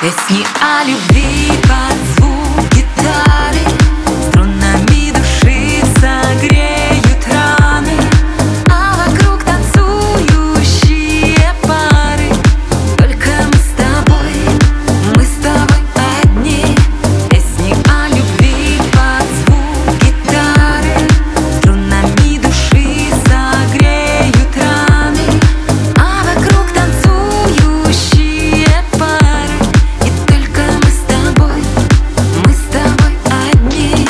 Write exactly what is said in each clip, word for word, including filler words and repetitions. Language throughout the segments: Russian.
Песни о любви под звук гитары, струнами души согреют раны, а вокруг танцующие пары. Только мы с тобой, мы с тобой одни. Песни о любви под звук гитары, струнами души согреют раны, а вокруг танцующие пары. И только мы с тобой, мы с тобой одни.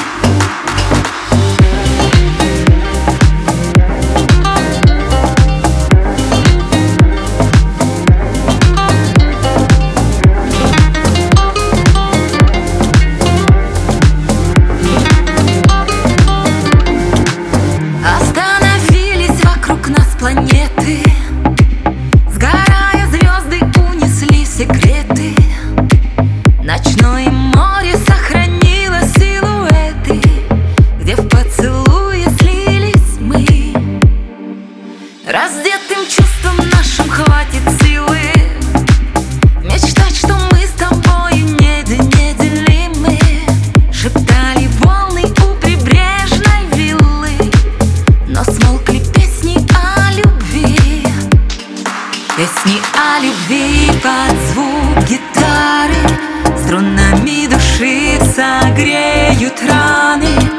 Остановились вокруг нас планеты, сгорая звезды, унесли секреты. Ночное море сохранило силуэты, где в поцелуе слились мы. Раздетым чувством нашим хватит силы мечтать, что мы с тобою неделимы. Шептали волны у прибрежной виллы, но смолкли песни о любви. Песни о любви под звук гитары, струнами души согреют раны,